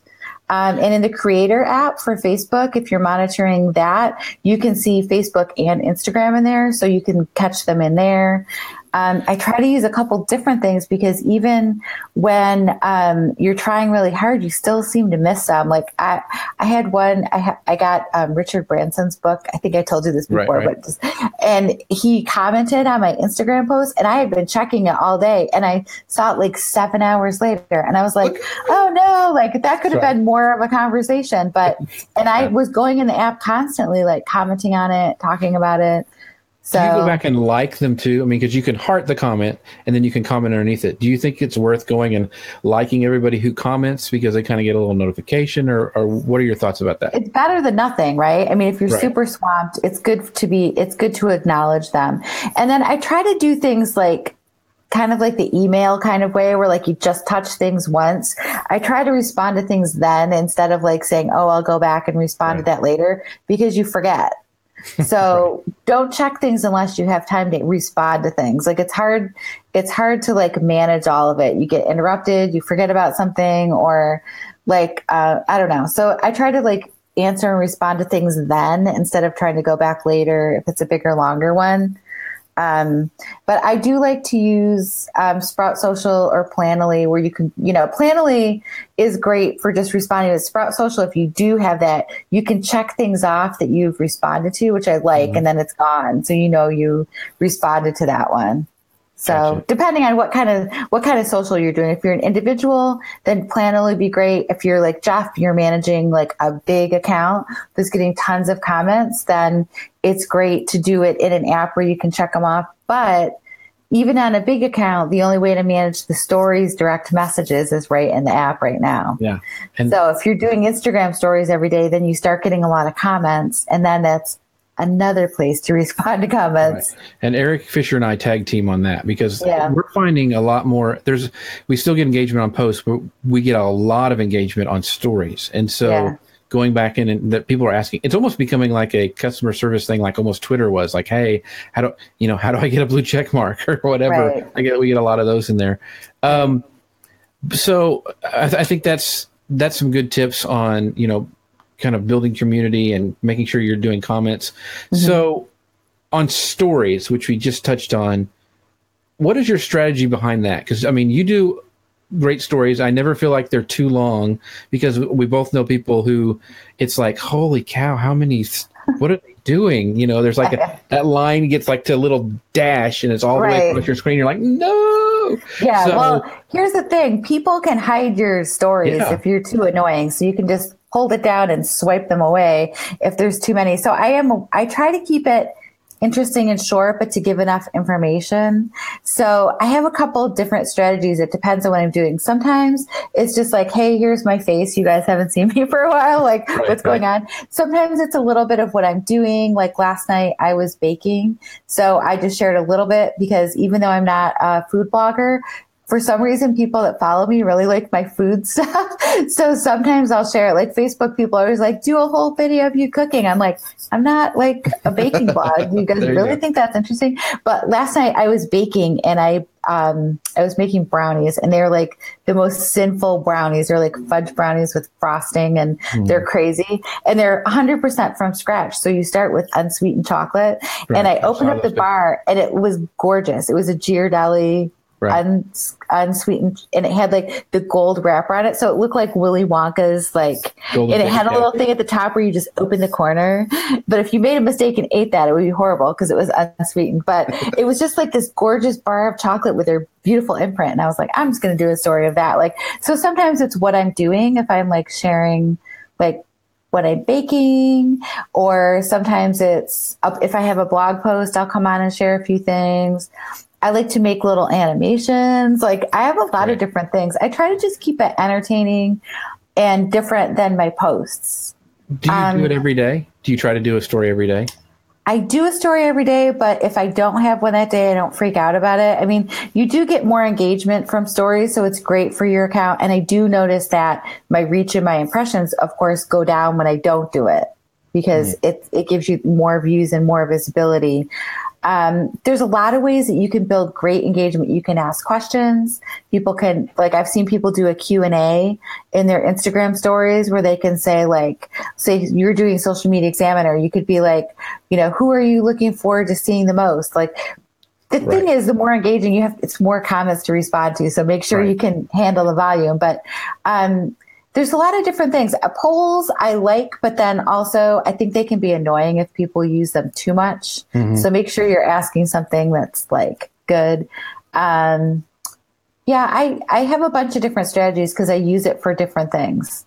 Um, and in the Creator app for Facebook, if you're monitoring that, you can see Facebook and Instagram in there, so you can catch them in there. Um, I try to use a couple different things because even when um, you're trying really hard, you still seem to miss some. Like I, I had one, I, ha- I got um, Richard Branson's book. I think I told you this before, right, right. but just, and he commented on my Instagram post, and I had been checking it all day, and I saw it like seven hours later, and I was like, oh no, like that could have right. been more of a conversation. But and I was going in the app constantly, like commenting on it, talking about it. So, do you go back and like them too? I mean, because you can heart the comment and then you can comment underneath it. Do you think it's worth going and liking everybody who comments because they kind of get a little notification, or, or what are your thoughts about that? It's better than nothing, right? I mean, if you're right. super swamped, it's good to be, it's good to acknowledge them. And then I try to do things like kind of like the email kind of way where like you just touch things once. I try to respond to things then instead of like saying, oh, I'll go back and respond right. to that later, because you forget. So right. don't check things unless you have time to respond to things. Like it's hard, it's hard to like manage all of it. You get interrupted, you forget about something, or like, uh, I don't know. So I try to like answer and respond to things then instead of trying to go back later if it's a bigger, longer one. Um, but I do like to use um, Sprout Social or Planoly, where you can, you know, Planoly is great for just responding to Sprout Social. If you do have that, you can check things off that you've responded to, which I like, mm-hmm. and then it's gone. So you know you responded to that one. So gotcha. Depending on what kind of what kind of social you're doing, if you're an individual, then Planoly would be great. If you're like Jeff, you're managing like a big account that's getting tons of comments, then it's great to do it in an app where you can check them off. But even on a big account, the only way to manage the stories, direct messages is right in the app right now. Yeah. And so if you're doing Instagram stories every day, then you start getting a lot of comments, and then that's another place to respond to comments. Right. And Eric Fisher and I tag team on that because yeah. we're finding a lot more. There's, we still get engagement on posts, but we get a lot of engagement on stories. And so yeah. going back in and that people are asking, it's almost becoming like a customer service thing, like almost Twitter was like, hey, how do, you know, how do I get a blue check mark or whatever? Right. I get, we get a lot of those in there. Um, so I, th- I think that's, that's some good tips on, you know, kind of building community and making sure you're doing comments. Mm-hmm. So on stories, which we just touched on, what is your strategy behind that? Because, I mean, you do great stories. I never feel like they're too long because we both know people who it's like, holy cow, how many, what are they doing? You know, there's like a, that line gets like to a little dash and it's all the right. way across your screen. You're like, no. Yeah. So, well, here's the thing. People can hide your stories yeah. if you're too annoying. So you can just hold it down and swipe them away if there's too many. So I am, I try to keep it interesting and short, but to give enough information. So I have a couple of different strategies. It depends on what I'm doing. Sometimes it's just like, hey, here's my face. You guys haven't seen me for a while. Like right, what's right. going on? Sometimes it's a little bit of what I'm doing. Like last night I was baking. So I just shared a little bit because even though I'm not a food blogger, for some reason, people that follow me really like my food stuff. So sometimes I'll share it. Like Facebook people are always like, do a whole video of you cooking. I'm like, I'm not like a baking blog. You guys really you think that's interesting? But last night I was baking and I um, I was making brownies, and they're like the most sinful brownies. They're like fudge brownies with frosting, and mm. they're crazy. And they're one hundred percent from scratch. So you start with unsweetened chocolate. Right. And I opened up the bar, and it was gorgeous. It was a Ghirardelli Right. Uns- unsweetened, and it had like the gold wrapper on it, so it looked like Willy Wonka's like Golden and it had a little thing at the top where you just open the corner. But if you made a mistake and ate that, it would be horrible because it was unsweetened. But it was just like this gorgeous bar of chocolate with their beautiful imprint, and I was like, I'm just going to do a story of that. Like, so sometimes it's what I'm doing if I'm like sharing like what I'm baking, or sometimes it's if I have a blog post, I'll come on and share a few things. I like to make little animations. Like I have a lot right. of different things. I try to just keep it entertaining and different than my posts. Do you um, do it every day? Do you try to do a story every day? I do a story every day, but if I don't have one that day, I don't freak out about it. I mean, you do get more engagement from stories, so it's great for your account. And I do notice that my reach and my impressions, of course, go down when I don't do it because mm. it, it gives you more views and more visibility. Um, there's a lot of ways that you can build great engagement. You can ask questions. People can, like, I've seen people do a Q and A in their Instagram stories where they can say, like, say you're doing Social Media Examiner. You could be like, you know, who are you looking forward to seeing the most? Like, the right. thing is, the more engaging you have, it's more comments to respond to. So make sure right. you can handle the volume. But, um, there's a lot of different things. Uh, polls I like, but then also I think they can be annoying if people use them too much. Mm-hmm. So make sure you're asking something that's like good. Um, yeah, I, I have a bunch of different strategies because I use it for different things.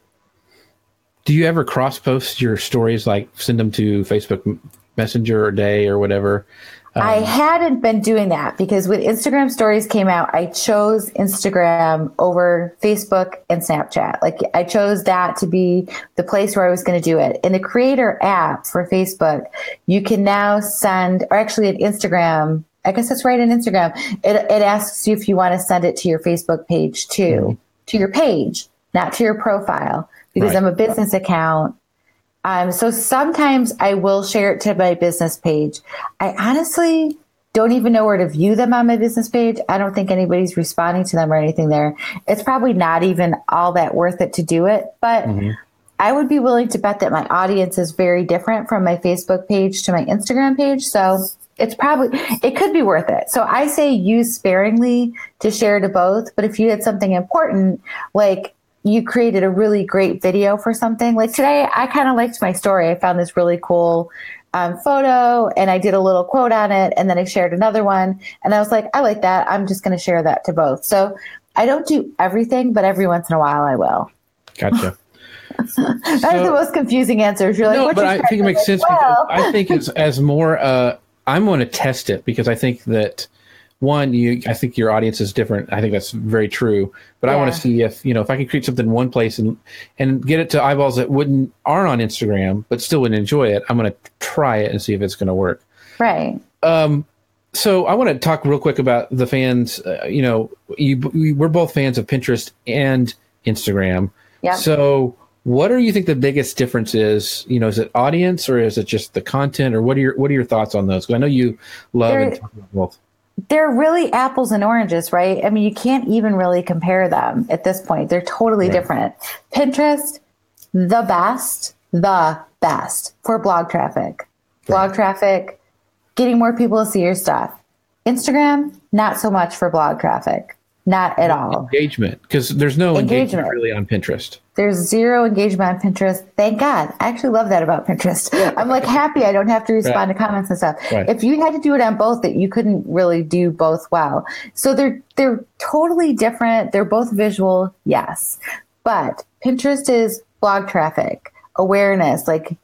Do you ever cross post your stories, like send them to Facebook Messenger or Day or whatever? Um, I hadn't been doing that because when Instagram stories came out, I chose Instagram over Facebook and Snapchat. Like I chose that to be the place where I was going to do it. In the creator app for Facebook, you can now send, or actually at Instagram, I guess that's right in Instagram, it, it asks you if you want to send it to your Facebook page too, mm-hmm. to your page, not to your profile, because right. I'm a business account. Um, so sometimes I will share it to my business page. I honestly don't even know where to view them on my business page. I don't think anybody's responding to them or anything there. It's probably not even all that worth it to do it, but mm-hmm. I would be willing to bet that my audience is very different from my Facebook page to my Instagram page. So it's probably, it could be worth it. So I say use sparingly to share to both. But if you had something important, like you created a really great video for something. Like today, I kind of liked my story. I found this really cool um, photo and I did a little quote on it. And then I shared another one. And I was like, I like that. I'm just going to share that to both. So I don't do everything, but every once in a while I will. Gotcha. That's so, the most confusing answer. You're like, no, what but I think it makes sense. Well. I think it's as more, uh, I'm going to test it because I think that One, you, I think your audience is different. I think that's very true. But yeah. I want to see if, you know, if I can create something in one place and and get it to eyeballs that wouldn't aren't on Instagram, but still would enjoy it. I'm going to try it and see if it's going to work. Right. Um. So I want to talk real quick about the fans. Uh, you know, you, we, we're both fans of Pinterest and Instagram. Yeah. So what do you think the biggest difference is? You know, is it audience or is it just the content, or what are your what are your thoughts on those? Because I know you love They're, and talk about both. They're really apples and oranges, right? I mean, you can't even really compare them at this point. They're totally right. different. Pinterest, the best, the best for blog traffic. Right. Blog traffic, getting more people to see your stuff. Instagram, not so much for blog traffic. Not at all. Engagement, because there's no engagement. engagement really on Pinterest. There's zero engagement on Pinterest. Thank God. I actually love that about Pinterest. Yeah. I'm like happy I don't have to respond right. to comments and stuff. Right. If you had to do it on both, that you couldn't really do both well. So they're they're totally different. They're both visual, yes. But Pinterest is blog traffic, awareness, like,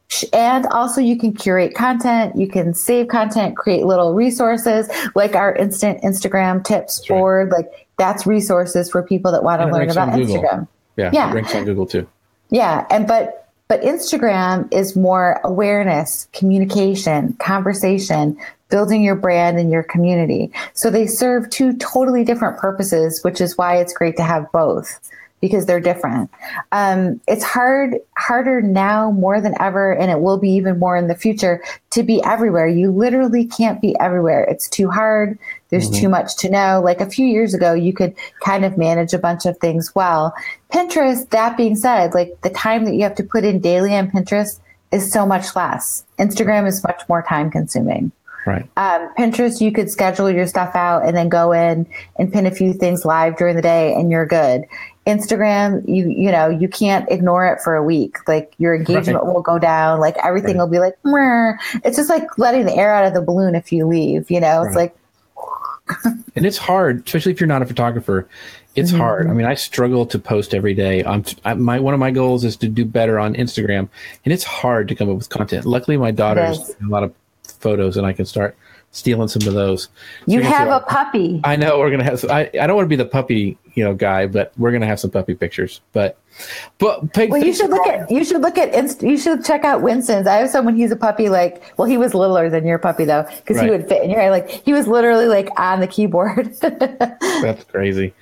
and also you can curate content, you can save content, create little resources like our instant Instagram tips that's board. Right. Like that's resources for people that want to learn about Instagram. Yeah, yeah. It ranks on Google too. Yeah, and but but Instagram is more awareness, communication, conversation, building your brand and your community. So they serve two totally different purposes, which is why it's great to have both. Because they're different. Um, it's hard, harder now more than ever, and it will be even more in the future, to be everywhere. You literally can't be everywhere. It's too hard. There's mm-hmm. too much to know. Like a few years ago, you could kind of manage a bunch of things well. Pinterest, that being said, like the time that you have to put in daily on Pinterest is so much less. Instagram is much more time consuming. Right. Um, Pinterest, you could schedule your stuff out and then go in and pin a few things live during the day and you're good. Instagram, you you know, you can't ignore it for a week. Like your engagement right. will go down. Like everything right. will be like, Meh. It's just like letting the air out of the balloon if you leave, you know, it's right. like. And it's hard, especially if you're not a photographer. It's mm-hmm. hard. I mean, I struggle to post every day. I'm t- I, my one of my goals is to do better on Instagram, and it's hard to come up with content. Luckily, my daughter has yes. a lot of photos, and I can start stealing some of those. So you have a puppy. I know we're gonna have. Some, I I don't want to be the puppy, you know, guy, but we're gonna have some puppy pictures. But but Peg, well, you should look at you should look at Inst- you should check out Winston's. I have someone. He's a puppy. Like, well, he was littler than your puppy though, because right. he would fit in your hair. Like he was literally like on the keyboard. That's crazy.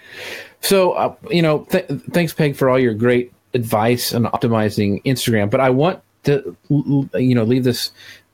So uh, you know, th- thanks, Peg, for all your great advice on optimizing Instagram. But I want to, you know, leave this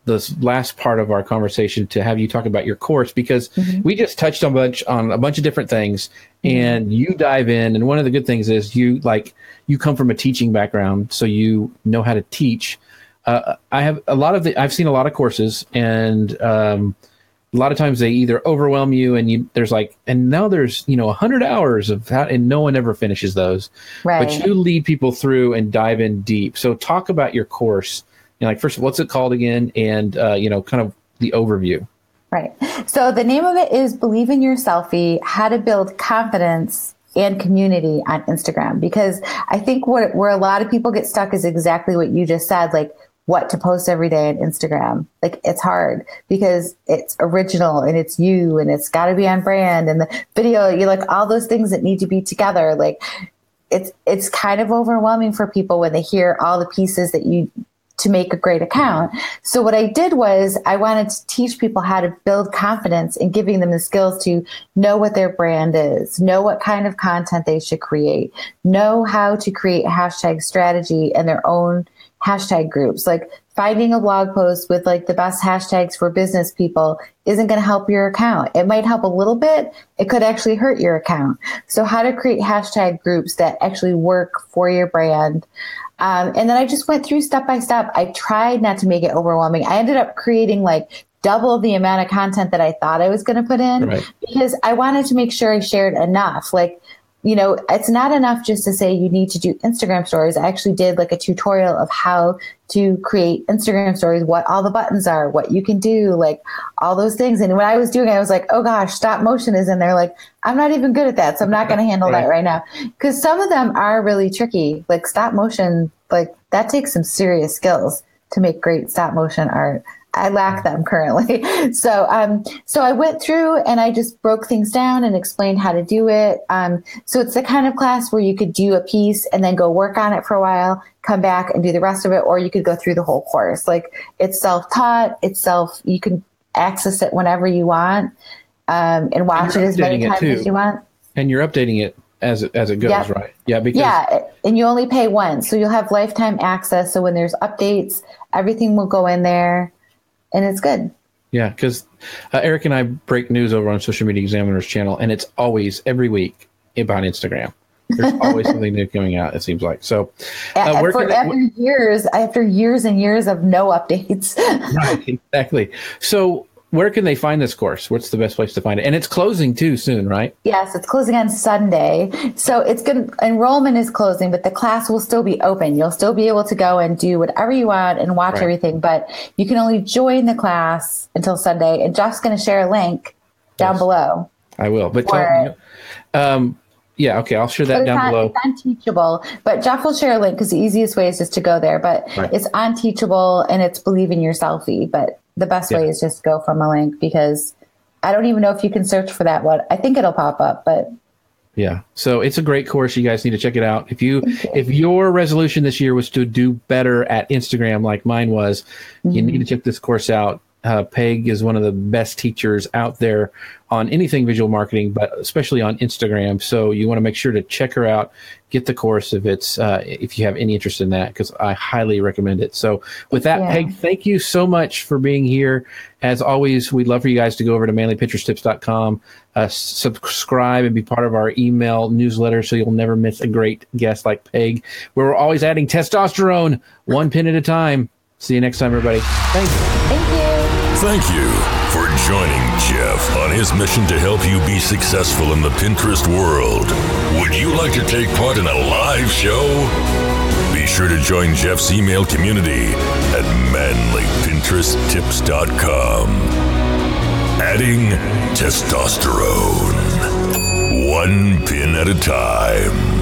this last part of our conversation to have you talk about your course, because mm-hmm. we just touched on a bunch on a bunch of different things, mm-hmm. and you dive in. And one of the good things is you like you come from a teaching background, so you know how to teach. Uh, I have a lot of the, I've seen a lot of courses, and um, a lot of times they either overwhelm you, and you there's like, and now there's you know a hundred hours of that, and no one ever finishes those. Right. But you lead people through and dive in deep. So talk about your course. You know, like first, what's it called again, and uh, you know, kind of the overview. Right. So the name of it is Believe in Your Selfie: How to Build Confidence and Community on Instagram. Because I think where where a lot of people get stuck is exactly what you just said, like what to post every day on Instagram. Like it's hard because it's original and it's you and it's got to be on brand, and the video, you like all those things that need to be together. Like it's it's kind of overwhelming for people when they hear all the pieces that you to make a great account. So what I did was I wanted to teach people how to build confidence in giving them the skills to know what their brand is, know what kind of content they should create, know how to create a hashtag strategy and their own hashtag groups. Like finding a blog post with like the best hashtags for business people isn't going to help your account. It might help a little bit. It could actually hurt your account. So how to create hashtag groups that actually work for your brand. Um, and then I just went through step by step. I tried not to make it overwhelming. I ended up creating like double the amount of content that I thought I was going to put in, right, because I wanted to make sure I shared enough. Like, you know, it's not enough just to say you need to do Instagram stories. I actually did like a tutorial of how to create Instagram stories, what all the buttons are, what you can do, like all those things. And when I was doing it, I was like, oh gosh, stop motion is in there. Like, I'm not even good at that. So I'm not going to handle that right now. Because some of them are really tricky. Like stop motion, like that takes some serious skills to make great stop motion art. I lack them currently. So, um, so I went through and I just broke things down and explained how to do it. Um, so it's the kind of class where you could do a piece and then go work on it for a while, come back and do the rest of it, or you could go through the whole course. Like it's self-taught, it's self, you can access it whenever you want, um, and watch it as many times as you want. And you're updating it as it, as it goes, yep. Right? Yeah. Because yeah. And you only pay once. So you'll have lifetime access. So when there's updates, everything will go in there. And it's good. Yeah, because uh, Eric and I break news over on Social Media Examiner's channel, and it's always, every week, about Instagram. There's always something new coming out, it seems like. So, uh, where for can after I, years, after years and years of no updates. Right, exactly. So, where can they find this course? What's the best place to find it? And it's closing too soon, right? Yes, it's closing on Sunday. So it's good. Enrollment is closing, but the class will still be open. You'll still be able to go and do whatever you want and watch right. everything, but you can only join the class until Sunday. And Jeff's going to share a link down yes. below. I will. But tell me, um, yeah, okay, I'll share that down on, below. It's on Teachable, but Jeff will share a link because the easiest way is just to go there. But right. it's on Teachable and it's Believe in Your Selfie. But the best yeah. way is just go from a link, because I don't even know if you can search for that one. I think it'll pop up, but yeah. So it's a great course. You guys need to check it out. If you, you. if your resolution this year was to do better at Instagram like mine was, mm-hmm. you need to check this course out. Uh, Peg is one of the best teachers out there on anything visual marketing, but especially on Instagram. So you want to make sure to check her out, get the course if it's uh, if you have any interest in that, because I highly recommend it. So with that, yeah. Peg, thank you so much for being here. As always, we'd love for you guys to go over to manly pinterest tips dot com, uh, subscribe and be part of our email newsletter so you'll never miss a great guest like Peg, where we're always adding testosterone one pin at a time. See you next time, everybody. Thanks. Thank you. Thank you for joining Jeff on his mission to help you be successful in the Pinterest world. Would you like to take part in a live show? Be sure to join Jeff's email community at manly pinterest tips dot com. Adding testosterone, one pin at a time.